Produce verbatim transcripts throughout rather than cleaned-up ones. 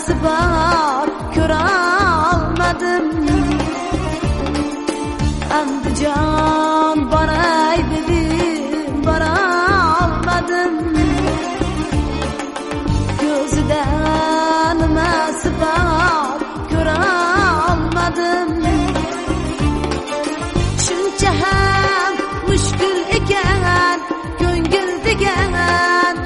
nimesi var köre almadım. Andijon boray dedim bora almadım. Gözüde nimesi var köre almadım. Shuncha ham mushkul ekan ko'ngil degan,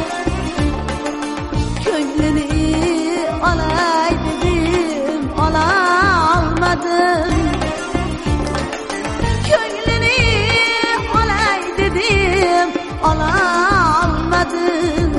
ko'nglini olay dedim ola olmadim. Ko'nglini olay dedim ola olmadim.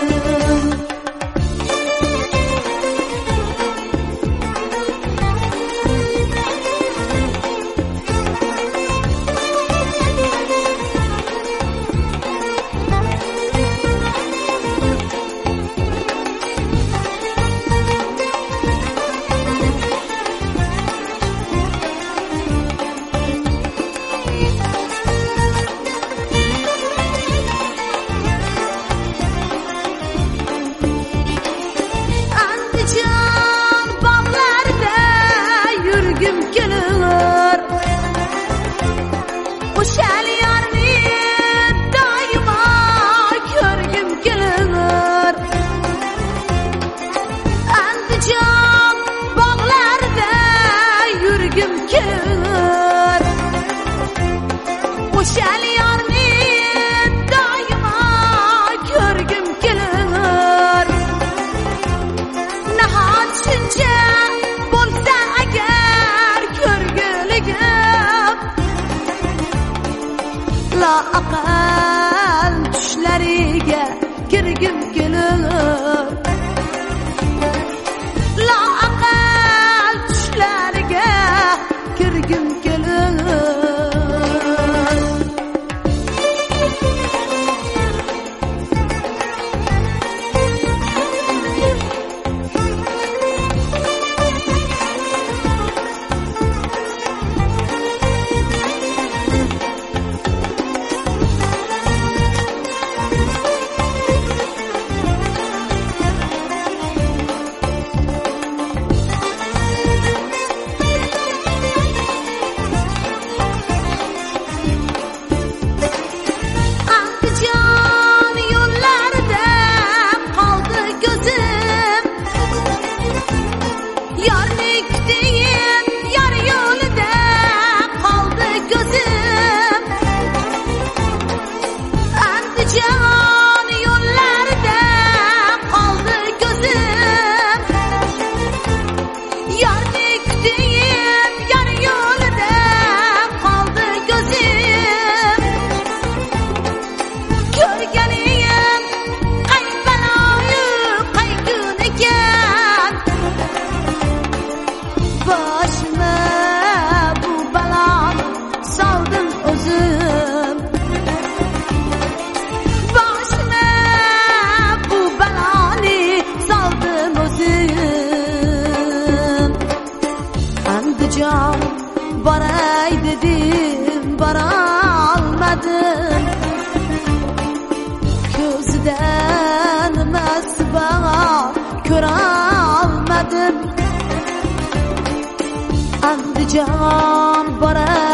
Andijon bog'larida yurgim kelar, o'shal yorni doimo ko'rgim kelar. Andijon bog'larida yurgim kelar, o'shal yorni doimo ko'rgim kelar. Nahot shuncha bo'lsa agar ko'rguligim, loaqal tushlariga kirgim kelar. Loaqal tushlariga kirgim kelar. Andijon yo'llarida qoldi ko'zim, yorni kutayin yor yo'lida qoldi ko'zim. Andijon yo'llarida qoldi ko'zim, yorni kutayin yor yo'lida qoldi ko'zim. Ko'rganim qay baloyi qay kun ekan, boshima bu baloni soldim o'zim. Boshima bu baloni soldim o'zim. Andijon boray dedim bora olmadim. Ko'zida nimasi bor ko'ra olmadim. Andijon boray